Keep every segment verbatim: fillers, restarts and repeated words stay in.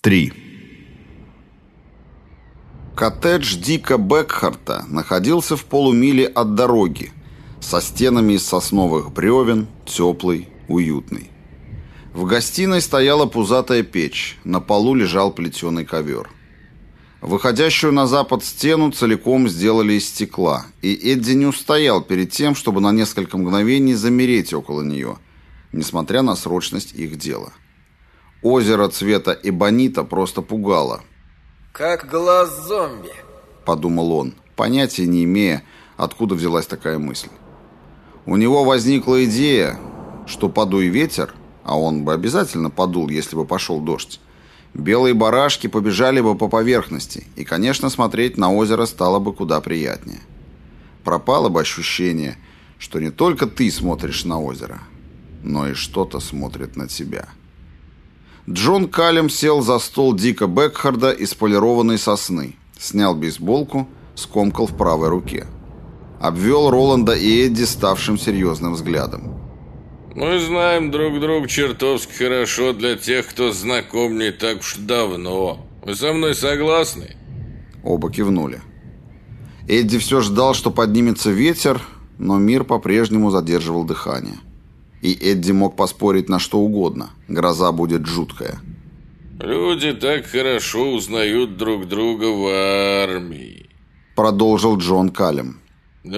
три. Коттедж Дика Бекхарта находился в полумиле от дороги, со стенами из сосновых бревен, теплый, уютный. В гостиной стояла пузатая печь, на полу лежал плетеный ковер. Выходящую на запад стену целиком сделали из стекла, и Эдди не устоял перед тем, чтобы на несколько мгновений замереть около нее, несмотря на срочность их дела. Озеро цвета эбонита просто пугало. «Как глаз зомби», — подумал он, понятия не имея, откуда взялась такая мысль. У него возникла идея, что подуй ветер, а он бы обязательно подул, если бы пошел дождь, белые барашки побежали бы по поверхности, и, конечно, смотреть на озеро стало бы куда приятнее. Пропало бы ощущение, что не только ты смотришь на озеро, но и что-то смотрит на тебя. Джон Каллем сел за стол Дика Бекхарда из полированной сосны, снял бейсболку, скомкал в правой руке. Обвел Роланда и Эдди ставшим серьезным взглядом. «Мы знаем друг друга чертовски хорошо для тех, кто знаком не так уж давно. Вы со мной согласны?» Оба кивнули. Эдди все ждал, что поднимется ветер, но мир по-прежнему задерживал дыхание. И Эдди мог поспорить на что угодно. Гроза будет жуткая. «Люди так хорошо узнают друг друга в армии», — продолжил Джон Каллем. «На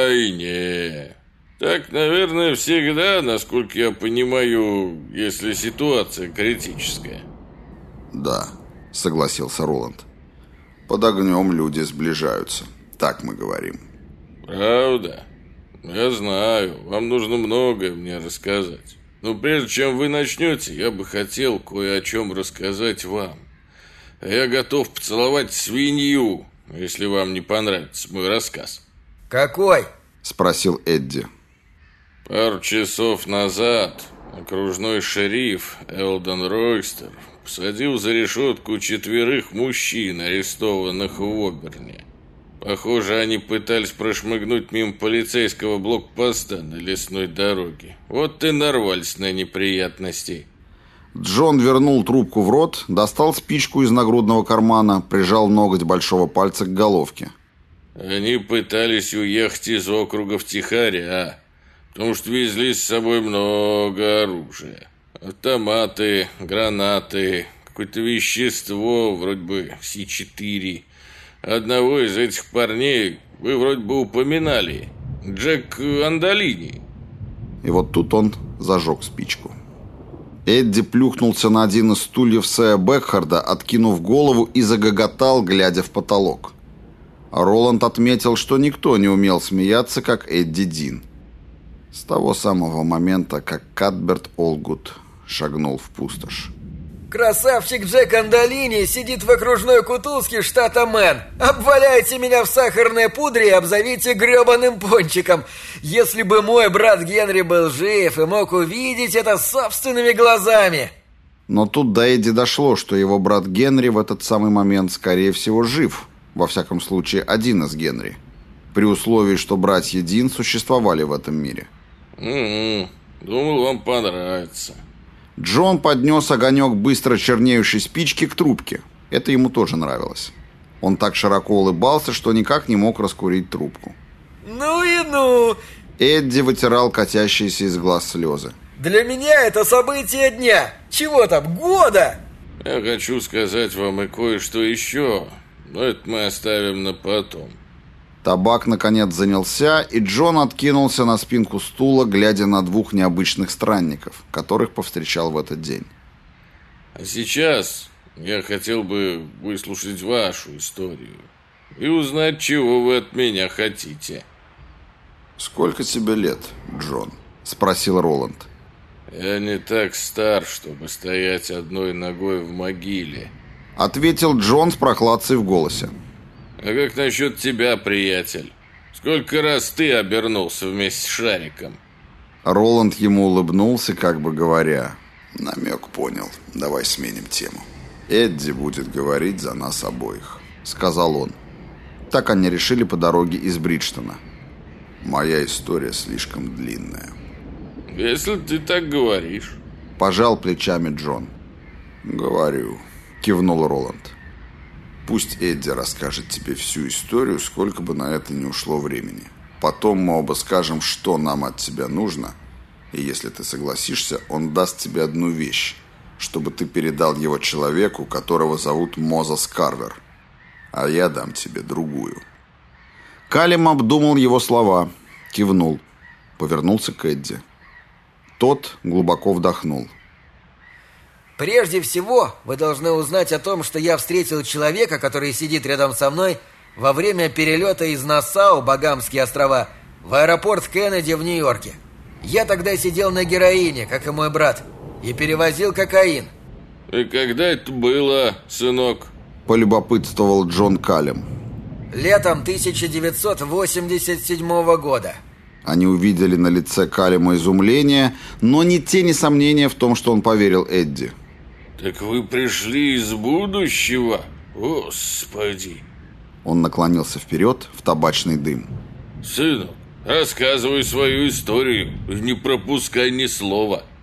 войне. Так, наверное, всегда, насколько я понимаю, если ситуация критическая». «Да», — согласился Роланд. «Под огнем люди сближаются. Так мы говорим». «Правда? Я знаю, вам нужно многое мне рассказать. Но прежде чем вы начнете, я бы хотел кое о чем рассказать вам. А я готов поцеловать свинью, если вам не понравится мой рассказ». «Какой?» — спросил Эдди. Пару часов назад окружной шериф Элдон Ройстер посадил за решетку четверых мужчин, арестованных в Оберне. Похоже, они пытались прошмыгнуть мимо полицейского блокпоста на лесной дороге. Вот и нарвались на неприятности. Джон вернул трубку в рот, достал спичку из нагрудного кармана, прижал ноготь большого пальца к головке. Они пытались уехать из округа втихаря, потому что везли с собой много оружия. Автоматы, гранаты, какое-то вещество, вроде бы Си четыре. Одного из этих парней вы вроде бы упоминали. Джек Андолини. И вот тут он зажег спичку. Эдди плюхнулся на один из стульев Сэя Бекхарда, откинув голову, и загоготал, глядя в потолок. Роланд отметил, что никто не умел смеяться, как Эдди Дин. С того самого момента, как Катберт Олгут шагнул в пустошь. «Красавчик Джек Андолини сидит в окружной кутузке штата Мэн. Обваляйте меня в сахарной пудре и обзовите гребаным пончиком. Если бы мой брат Генри был жив и мог увидеть это собственными глазами». Но тут до Эдди дошло, что его брат Генри в этот самый момент, скорее всего, жив. Во всяком случае, один из Генри. При условии, что братья Дин существовали в этом мире. «Угу. Думал, вам понравится». Джон поднес огонек быстро чернеющей спички к трубке. Это ему тоже нравилось. Он так широко улыбался, что никак не мог раскурить трубку. «Ну и ну!» Эдди вытирал катящиеся из глаз слезы. «Для меня это событие дня. Чего там, года?» «Я хочу сказать вам и кое-что еще, но это мы оставим на потом». Табак, наконец, занялся, и Джон откинулся на спинку стула, глядя на двух необычных странников, которых повстречал в этот день. А сейчас я хотел бы выслушать вашу историю и узнать, чего вы от меня хотите. «Сколько тебе лет, Джон?» – спросил Роланд. «Я не так стар, чтобы стоять одной ногой в могиле», – ответил Джон с прохладцей в голосе. «А как насчет тебя, приятель? Сколько раз ты обернулся вместе с шариком?» Роланд ему улыбнулся, как бы говоря: «Намек понял, давай сменим тему. Эдди будет говорить за нас обоих», — сказал он. Так они решили по дороге из Бриджтона. «Моя история слишком длинная». «Если ты так говоришь», — пожал плечами Джон. «Говорю», — кивнул Роланд. Пусть Эдди расскажет тебе всю историю, сколько бы на это не ушло времени. Потом мы оба скажем, что нам от тебя нужно, и если ты согласишься, он даст тебе одну вещь, чтобы ты передал его человеку, которого зовут Мозес Карвер. А я дам тебе другую. Калим обдумал его слова, кивнул, повернулся к Эдди. Тот глубоко вдохнул. Прежде всего, вы должны узнать о том, что я встретил человека, который сидит рядом со мной во время перелета из Нассау, Багамские острова, в аэропорт Кеннеди в Нью-Йорке. Я тогда сидел на героине, как и мой брат, и перевозил кокаин. И когда это было, сынок? Полюбопытствовал Джон Калим. Летом тысяча девятьсот восемьдесят седьмого года. Они увидели на лице Калима изумление, но ни тени сомнения в том, что он поверил Эдди. Так вы пришли из будущего? Господи! Он наклонился вперед в табачный дым. Сынок, рассказывай свою историю, не пропускай ни слова.